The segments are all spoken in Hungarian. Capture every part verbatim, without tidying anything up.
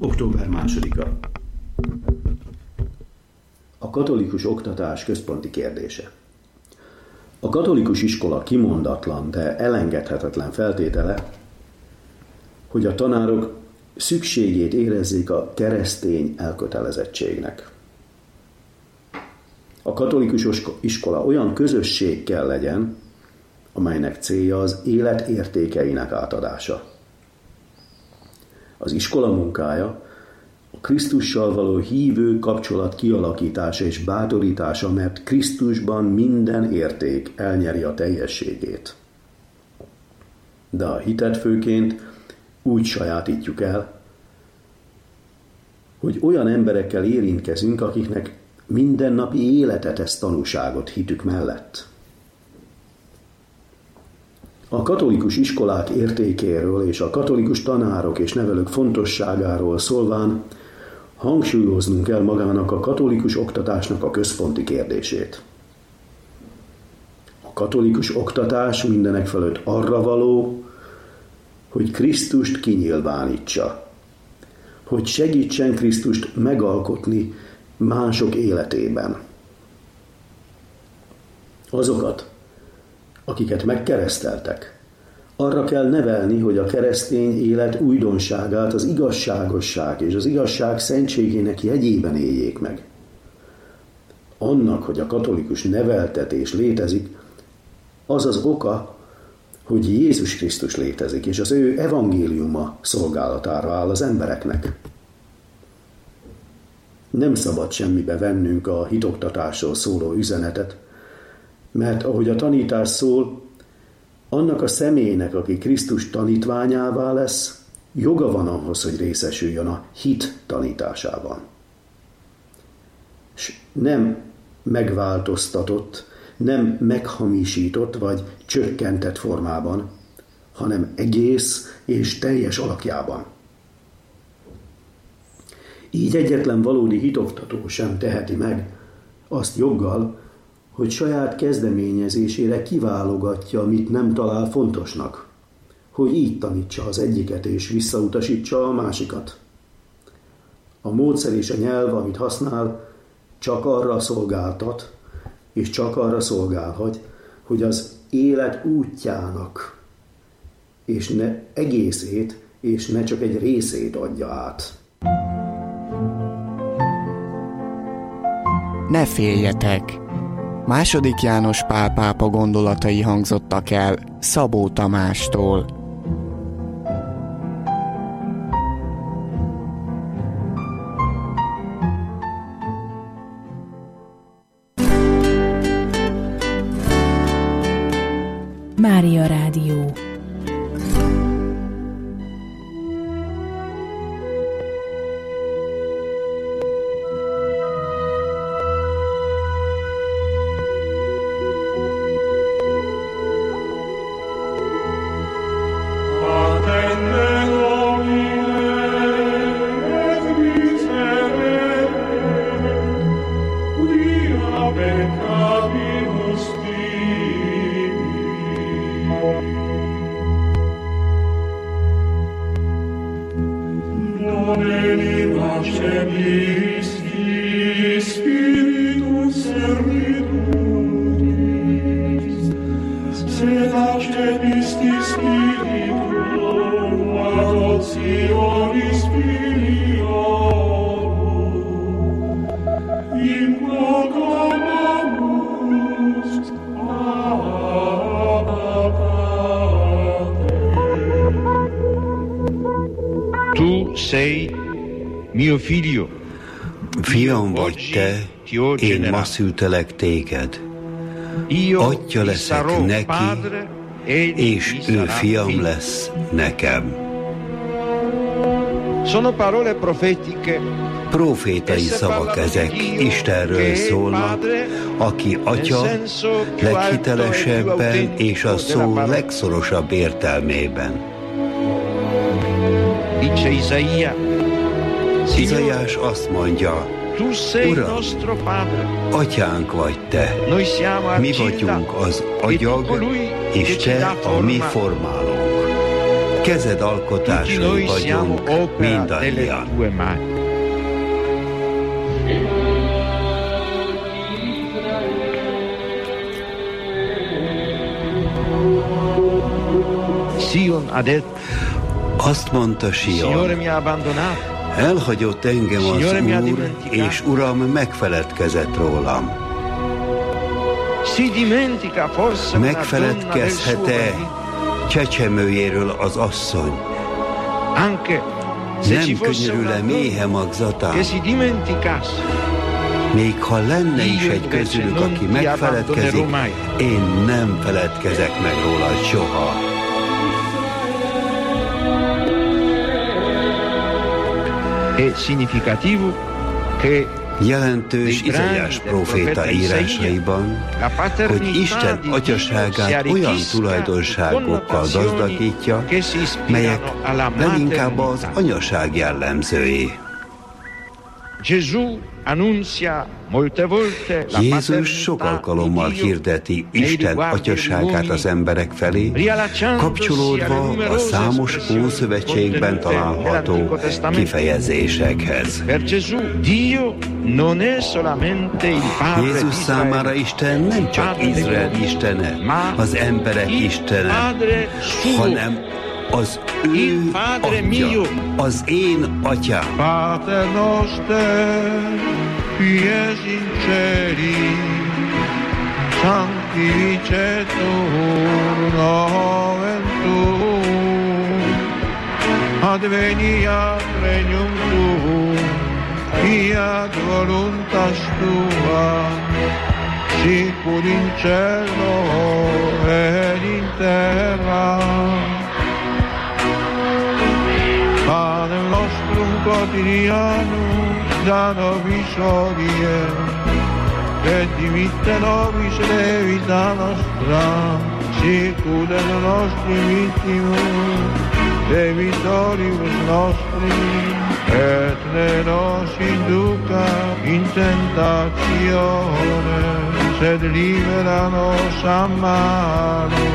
október másodika. A katolikus oktatás központi kérdése. A katolikus iskola kimondatlan, de elengedhetetlen feltétele, hogy a tanárok szükségét érezzék a keresztény elkötelezettségnek. A katolikus iskola olyan közösség kell legyen, amelynek célja az élet értékeinek átadása. Az iskola munkája a Krisztussal való hívő kapcsolat kialakítása és bátorítása, mert Krisztusban minden érték elnyeri a teljességét. De a hitet főként úgy sajátítjuk el, hogy olyan emberekkel érintkezünk, akiknek mindennapi élete tesz tanúságot hitük mellett. A katolikus iskolák értékéről és a katolikus tanárok és nevelők fontosságáról szólván hangsúlyoznunk kell magának a katolikus oktatásnak a központi kérdését. A katolikus oktatás mindenek fölött arra való, hogy Krisztust kinyilvánítsa, hogy segítsen Krisztust megalkotni mások életében. Azokat, akiket megkereszteltek, arra kell nevelni, hogy a keresztény élet újdonságát az igazságosság és az igazság szentségének jegyében éljék meg. Annak, hogy a katolikus neveltetés létezik, az az oka, hogy Jézus Krisztus létezik, és az ő evangéliuma szolgálatára áll az embereknek. Nem szabad semmibe vennünk a hitoktatásról szóló üzenetet, mert ahogy a tanítás szól, annak a személynek, aki Krisztus tanítványává lesz, joga van ahhoz, hogy részesüljön a hit tanításában. És nem megváltoztatott, nem meghamisított vagy csökkentett formában, hanem egész és teljes alakjában. Így egyetlen valódi hitoktató sem teheti meg azt joggal, hogy saját kezdeményezésére kiválogatja, mit nem talál fontosnak, hogy így tanítsa az egyiket és visszautasítsa a másikat. A módszer és a nyelv, amit használ, csak arra szolgáltat, és csak arra szolgálhat, hogy az élet útjának, és ne egészét, és ne csak egy részét adja át. Ne féljetek! Második János Pál pápa gondolatai hangzottak el Szabó Tamástól. Mária Rádió. Fiam vagy te, én ma szültelek téged. Atya leszek neki, és ő fiam lesz nekem. Profétai szavak ezek, Istenről szólnak, aki atya leghitelesebben és a szó legszorosabb értelmében. Izaiás azt mondja, Uram, atyánk vagy te, mi vagyunk az agyag, és te a mi formálónk. kezed alkotásai vagyunk mindannyian. Azt mondta Sion, elhagyott engem az Úr, és Uram megfeledkezett rólam. Megfeledkezhet-e csecsemőjéről az asszony? Nem könyörül-e méhe magzatán? Még ha lenne is egy közülük, aki megfeledkezik, én nem feledkezek meg róla soha. Jelentős Izaiás próféta írásaiban, hogy Isten atyaságát olyan tulajdonságokkal gazdagítja, melyek leginkább az anyaság jellemzői. Jézus sok alkalommal hirdeti Isten atyaságát az emberek felé, kapcsolódva a számos Ószövetségben található kifejezésekhez. Jézus számára Isten nem csak Izrael istene, az emberek istene, hanem az ő atya, az én atyám. Pater noster, qui es in celi, sanctificetur nomen tuum, adveniat regnum tuum, fiat voluntas tua, sicut in cielo et in terra. Panem nostrum quotidianum da nobis hodie, et dimitte nobis debita nostra, sicut et nostrum vittimus debitoribus nostris, et ne nos induca in tentatione, sed libera nos a malo.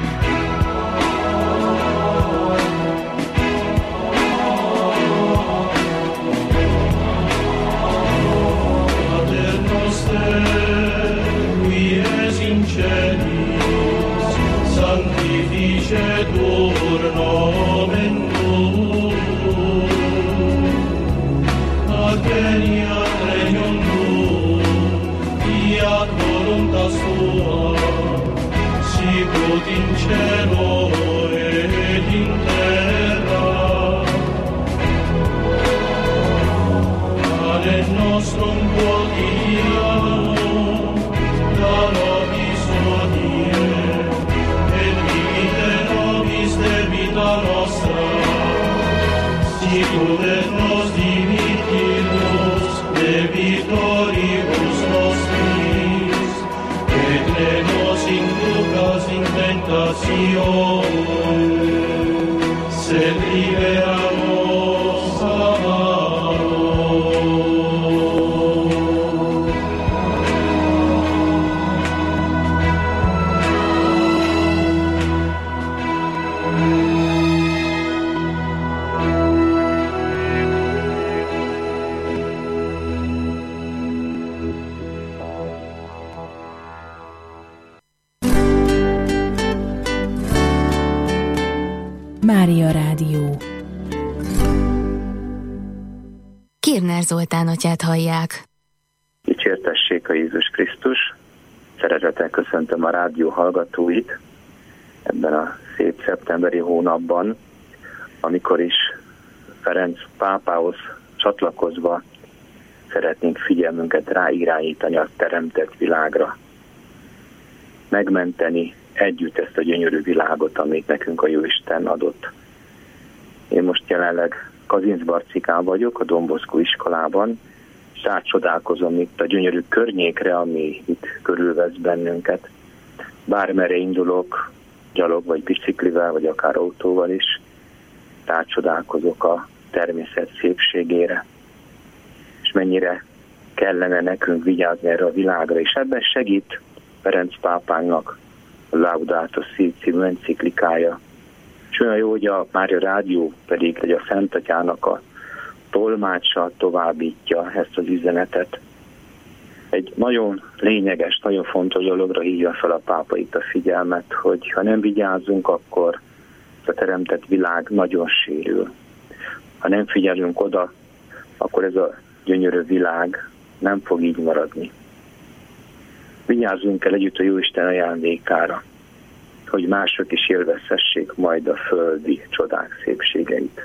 Sanctificetur nomen tuum, adveniat regnum tuum, fiat voluntas tua, sicut in cielo et in terra. Panem nostrum quotidianum da nobis hodie, debita nostra, sicut et nos dimittimus debitoribus nostris, et ne nos inducas in tentatione, sed libera nos a malo. Mária Rádió. Kirner Zoltán atyát hallják. Dicsértessék a Jézus Krisztus. Szeretettel köszöntöm a rádió hallgatóit ebben a szép szeptemberi hónapban, amikor is Ferenc pápához csatlakozva szeretnénk figyelmünket ráirányítani a teremtett világra. Megmenteni együtt ezt a gyönyörű világot, amit nekünk a Jóisten adott. Én most jelenleg Kazincbarcikán vagyok, a Don Bosco iskolában, és átcsodálkozom itt a gyönyörű környékre, ami itt körülvesz bennünket. Bármerre indulok, gyalog vagy biciklivel, vagy akár autóval is, átcsodálkozok a természet szépségére, és mennyire kellene nekünk vigyázni erre a világra, és ebben segít Ferenc pápának a Laudato Si című enciklikája, És olyan jó, hogy a Mária Rádió pedig, hogy a Szent Atyának a tolmácsa továbbítja ezt az üzenetet. Egy nagyon lényeges, nagyon fontos dologra hívja fel a pápa itt a figyelmet, hogy ha nem vigyázzunk, akkor a teremtett világ nagyon sérül. Ha nem figyelünk oda, akkor ez a gyönyörű világ nem fog így maradni. Vigyázzunk el együtt a Jóisten ajándékára, hogy mások is élvezhessék majd a földi csodák szépségeit.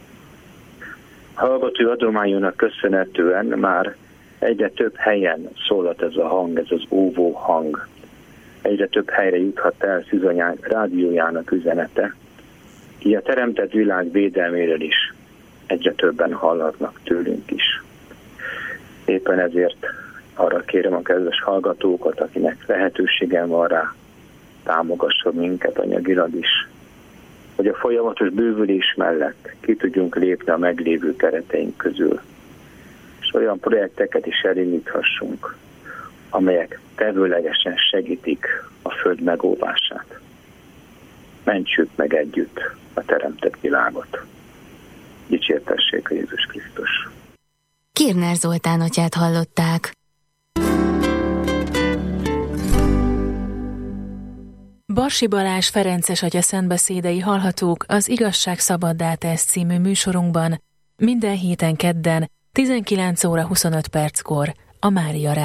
A hallgatói adományunknak köszönhetően már egyre több helyen szólhat ez a hang, ez az óvó hang. Egyre több helyre juthat el Szűzanyák rádiójának üzenete. Így a teremtett világ védelméről is egyre többen hallhatnak tőlünk is. Éppen ezért arra kérem a kedves hallgatókat, akinek lehetőségem van rá, támogasson minket anyagilag is, hogy a folyamatos bővülés mellett ki tudjunk lépni a meglévő kereteink közül, és olyan projekteket is elindíthassunk, amelyek tevőlegesen segítik a Föld megóvását. Mentsük meg együtt a teremtett világot. Dicsértessék a Jézus Krisztus! Kirner Zoltán atyát hallották. Barsi Balázs ferences atya szentbeszédei hallhatók az Igazság szabaddá tesz című műsorunkban minden héten kedden tizenkilenc óra huszonöt perckor a Mária